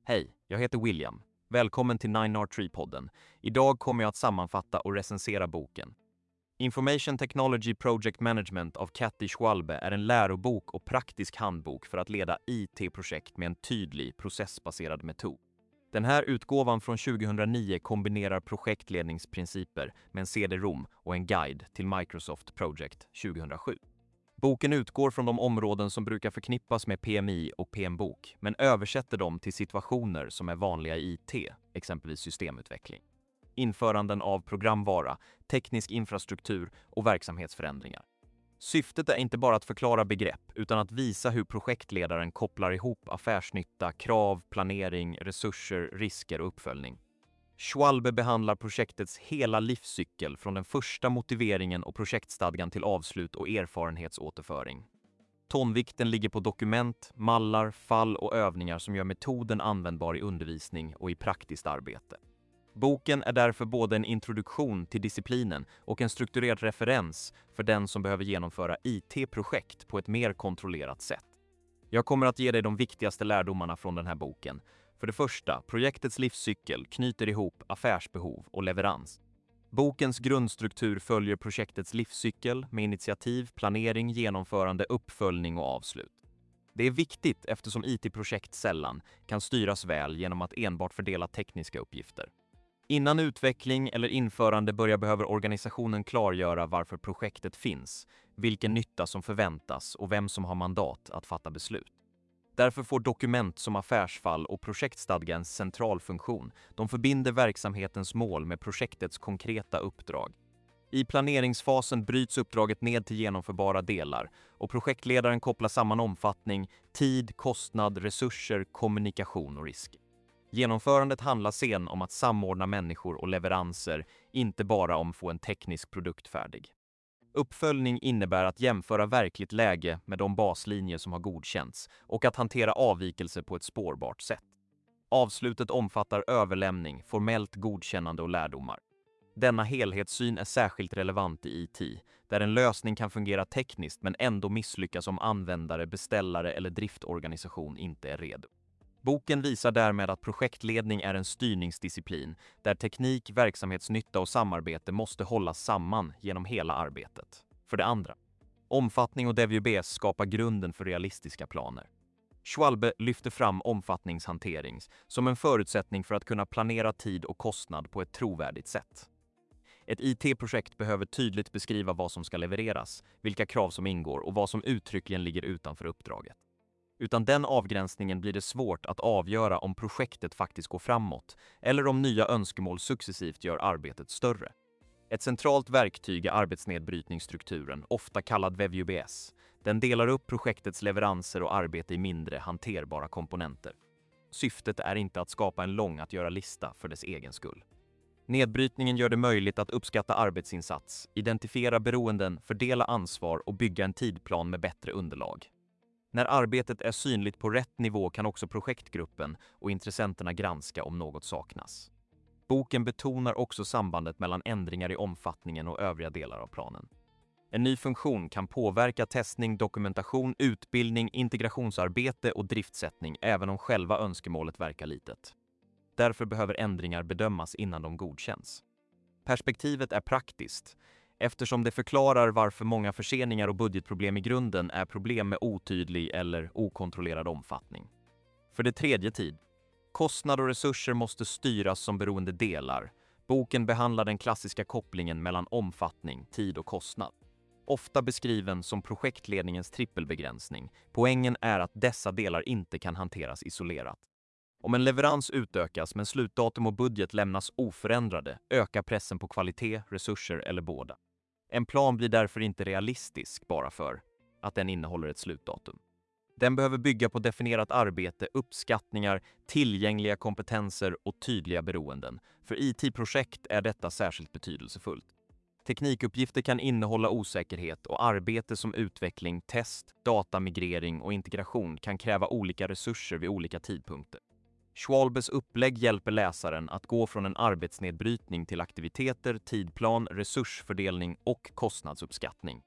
Hej, jag heter William. Välkommen till 9R3-podden. Idag kommer jag att sammanfatta och recensera boken. Information Technology Project Management av Kathy Schwalbe är en lärobok och praktisk handbok för att leda IT-projekt med en tydlig, processbaserad metod. Den här utgåvan från 2009 kombinerar projektledningsprinciper med en CD-ROM och en guide till Microsoft Project 2007. Boken utgår från de områden som brukar förknippas med PMI och PM-bok, men översätter dem till situationer som är vanliga i IT, exempelvis systemutveckling, införanden av programvara, teknisk infrastruktur och verksamhetsförändringar. Syftet är inte bara att förklara begrepp, utan att visa hur projektledaren kopplar ihop affärsnytta, krav, planering, resurser, risker och uppföljning. Schwalbe behandlar projektets hela livscykel från den första motiveringen och projektstadgan till avslut och erfarenhetsåterföring. Tonvikten ligger på dokument, mallar, fall och övningar som gör metoden användbar i undervisning och i praktiskt arbete. Boken är därför både en introduktion till disciplinen och en strukturerad referens för den som behöver genomföra IT-projekt på ett mer kontrollerat sätt. Jag kommer att ge dig de viktigaste lärdomarna från den här boken. För det första, projektets livscykel knyter ihop affärsbehov och leverans. Bokens grundstruktur följer projektets livscykel med initiativ, planering, genomförande, uppföljning och avslut. Det är viktigt eftersom IT-projekt sällan kan styras väl genom att enbart fördela tekniska uppgifter. Innan utveckling eller införande börjar behöver organisationen klargöra varför projektet finns, vilken nytta som förväntas och vem som har mandat att fatta beslut. Därför får dokument som affärsfall och projektstadga en central funktion. De förbinder verksamhetens mål med projektets konkreta uppdrag. I planeringsfasen bryts uppdraget ned till genomförbara delar och projektledaren kopplar samman omfattning, tid, kostnad, resurser, kommunikation och risk. Genomförandet handlar sen om att samordna människor och leveranser, inte bara om att få en teknisk produkt färdig. Uppföljning innebär att jämföra verkligt läge med de baslinjer som har godkänts och att hantera avvikelser på ett spårbart sätt. Avslutet omfattar överlämning, formellt godkännande och lärdomar. Denna helhetssyn är särskilt relevant i IT, där en lösning kan fungera tekniskt men ändå misslyckas om användare, beställare eller driftorganisation inte är redo. Boken visar därmed att projektledning är en styrningsdisciplin där teknik, verksamhetsnytta och samarbete måste hållas samman genom hela arbetet. För det andra, omfattning och WBS skapar grunden för realistiska planer. Schwalbe lyfter fram omfattningshantering som en förutsättning för att kunna planera tid och kostnad på ett trovärdigt sätt. Ett IT-projekt behöver tydligt beskriva vad som ska levereras, vilka krav som ingår och vad som uttryckligen ligger utanför uppdraget. Utan den avgränsningen blir det svårt att avgöra om projektet faktiskt går framåt eller om nya önskemål successivt gör arbetet större. Ett centralt verktyg är arbetsnedbrytningsstrukturen, ofta kallad WBS. Den delar upp projektets leveranser och arbete i mindre hanterbara komponenter. Syftet är inte att skapa en lång att göra-lista för dess egen skull. Nedbrytningen gör det möjligt att uppskatta arbetsinsats, identifiera beroenden, fördela ansvar och bygga en tidplan med bättre underlag. När arbetet är synligt på rätt nivå kan också projektgruppen och intressenterna granska om något saknas. Boken betonar också sambandet mellan ändringar i omfattningen och övriga delar av planen. En ny funktion kan påverka testning, dokumentation, utbildning, integrationsarbete och driftsättning även om själva önskemålet verkar litet. Därför behöver ändringar bedömas innan de godkänns. Perspektivet är praktiskt, eftersom det förklarar varför många förseningar och budgetproblem i grunden är problem med otydlig eller okontrollerad omfattning. För det tredje tid. Kostnad och resurser måste styras som beroende delar. Boken behandlar den klassiska kopplingen mellan omfattning, tid och kostnad. Ofta beskriven som projektledningens trippelbegränsning. Poängen är att dessa delar inte kan hanteras isolerat. Om en leverans utökas men slutdatum och budget lämnas oförändrade ökar pressen på kvalitet, resurser eller båda. En plan blir därför inte realistisk bara för att den innehåller ett slutdatum. Den behöver bygga på definierat arbete, uppskattningar, tillgängliga kompetenser och tydliga beroenden. För IT-projekt är detta särskilt betydelsefullt. Teknikuppgifter kan innehålla osäkerhet och arbete som utveckling, test, datamigrering och integration kan kräva olika resurser vid olika tidpunkter. Schwalbes upplägg hjälper läsaren att gå från en arbetsnedbrytning till aktiviteter, tidplan, resursfördelning och kostnadsuppskattning.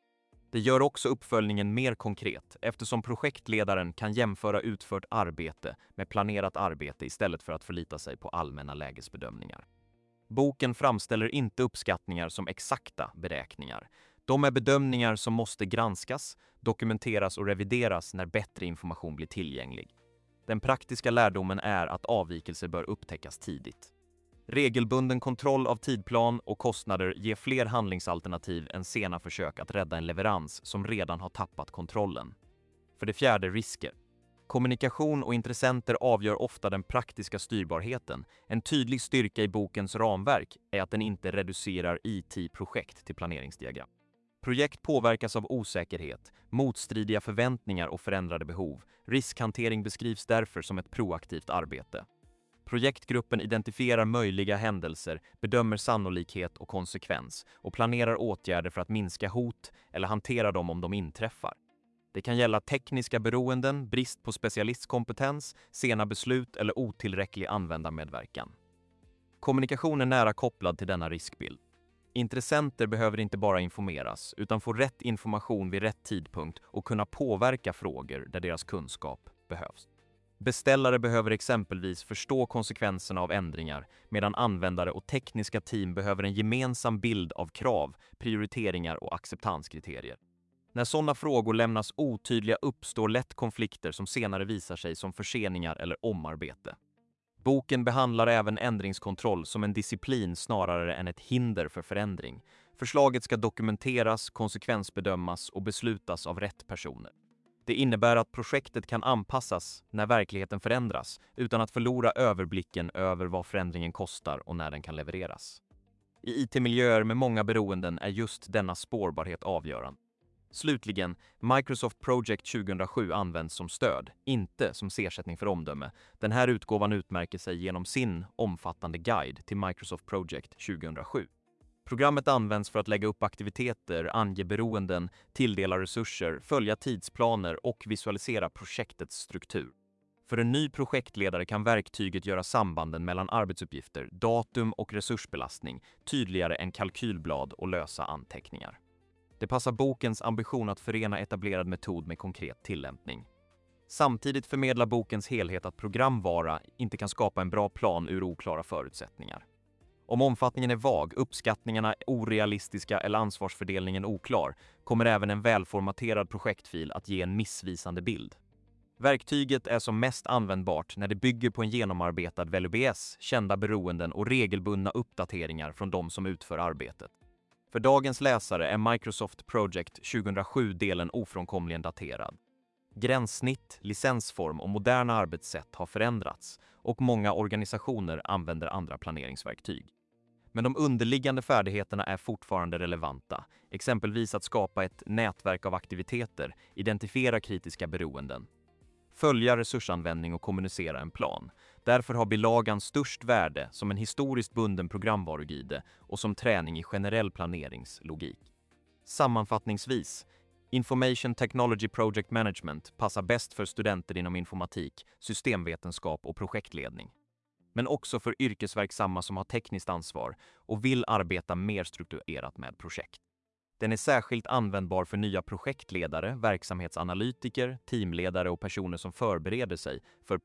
Det gör också uppföljningen mer konkret eftersom projektledaren kan jämföra utfört arbete med planerat arbete istället för att förlita sig på allmänna lägesbedömningar. Boken framställer inte uppskattningar som exakta beräkningar. De är bedömningar som måste granskas, dokumenteras och revideras när bättre information blir tillgänglig. Den praktiska lärdomen är att avvikelser bör upptäckas tidigt. Regelbunden kontroll av tidplan och kostnader ger fler handlingsalternativ än sena försök att rädda en leverans som redan har tappat kontrollen. För det fjärde, risker. Kommunikation och intressenter avgör ofta den praktiska styrbarheten. En tydlig styrka i bokens ramverk är att den inte reducerar IT-projekt till planeringsdiagram. Projekt påverkas av osäkerhet, motstridiga förväntningar och förändrade behov. Riskhantering beskrivs därför som ett proaktivt arbete. Projektgruppen identifierar möjliga händelser, bedömer sannolikhet och konsekvens och planerar åtgärder för att minska hot eller hantera dem om de inträffar. Det kan gälla tekniska beroenden, brist på specialistkompetens, sena beslut eller otillräcklig användarmedverkan. Kommunikation är nära kopplad till denna riskbild. Intressenter behöver inte bara informeras utan få rätt information vid rätt tidpunkt och kunna påverka frågor där deras kunskap behövs. Beställare behöver exempelvis förstå konsekvenserna av ändringar, medan användare och tekniska team behöver en gemensam bild av krav, prioriteringar och acceptanskriterier. När sådana frågor lämnas otydliga uppstår lätt konflikter som senare visar sig som förseningar eller omarbete. Boken behandlar även ändringskontroll som en disciplin snarare än ett hinder för förändring. Förslaget ska dokumenteras, konsekvensbedömas och beslutas av rätt personer. Det innebär att projektet kan anpassas när verkligheten förändras utan att förlora överblicken över vad förändringen kostar och när den kan levereras. I IT-miljöer med många beroenden är just denna spårbarhet avgörande. Slutligen, Microsoft Project 2007 används som stöd, inte som ersättning för omdöme. Den här utgåvan utmärker sig genom sin omfattande guide till Microsoft Project 2007. Programmet används för att lägga upp aktiviteter, ange beroenden, tilldela resurser, följa tidsplaner och visualisera projektets struktur. För en ny projektledare kan verktyget göra sambanden mellan arbetsuppgifter, datum och resursbelastning tydligare än kalkylblad och lösa anteckningar. Det passar bokens ambition att förena etablerad metod med konkret tillämpning. Samtidigt förmedlar bokens helhet att programvara inte kan skapa en bra plan ur oklara förutsättningar. Om omfattningen är vag, uppskattningarna orealistiska eller ansvarsfördelningen oklar, kommer även en välformaterad projektfil att ge en missvisande bild. Verktyget är som mest användbart när det bygger på en genomarbetad VLBS, kända beroenden och regelbundna uppdateringar från de som utför arbetet. För dagens läsare är Microsoft Project 2007-delen ofrånkomligen daterad. Gränssnitt, licensform och moderna arbetssätt har förändrats och många organisationer använder andra planeringsverktyg. Men de underliggande färdigheterna är fortfarande relevanta, exempelvis att skapa ett nätverk av aktiviteter, identifiera kritiska beroenden, följa resursanvändning och kommunicera en plan. Därför har bilagan störst värde som en historiskt bunden programvaruguide och som träning i generell planeringslogik. Sammanfattningsvis, Information Technology Project Management passar bäst för studenter inom informatik, systemvetenskap och projektledning. Men också för yrkesverksamma som har tekniskt ansvar och vill arbeta mer strukturerat med projekt. Den är särskilt användbar för nya projektledare, verksamhetsanalytiker, teamledare och personer som förbereder sig för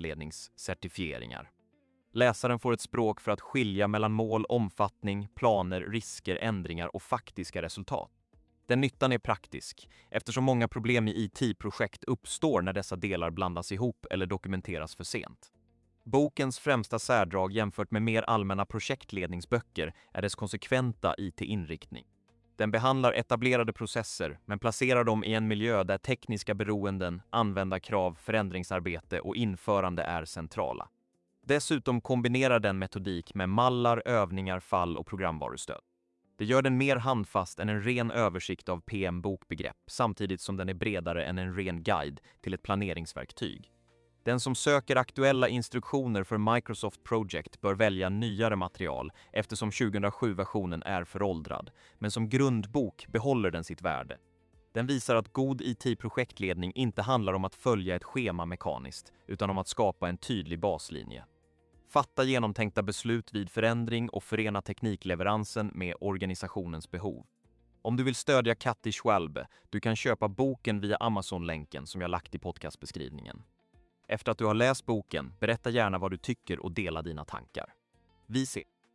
projektledningscertifieringar. Läsaren får ett språk för att skilja mellan mål, omfattning, planer, risker, ändringar och faktiska resultat. Den nyttan är praktisk, eftersom många problem i IT-projekt uppstår när dessa delar blandas ihop eller dokumenteras för sent. Bokens främsta särdrag jämfört med mer allmänna projektledningsböcker är dess konsekventa IT-inriktning. Den behandlar etablerade processer men placerar dem i en miljö där tekniska beroenden, användarkrav, förändringsarbete och införande är centrala. Dessutom kombinerar den metodik med mallar, övningar, fall och programvarustöd. Det gör den mer handfast än en ren översikt av PM-bokbegrepp samtidigt som den är bredare än en ren guide till ett planeringsverktyg. Den som söker aktuella instruktioner för Microsoft Project bör välja nyare material eftersom 2007-versionen är föråldrad, men som grundbok behåller den sitt värde. Den visar att god IT-projektledning inte handlar om att följa ett schema mekaniskt utan om att skapa en tydlig baslinje. Fatta genomtänkta beslut vid förändring och förena teknikleveransen med organisationens behov. Om du vill stödja Katti Schwalbe, du kan köpa boken via Amazon-länken som jag lagt i podcastbeskrivningen. Efter att du har läst boken, berätta gärna vad du tycker och dela dina tankar. Vi ses!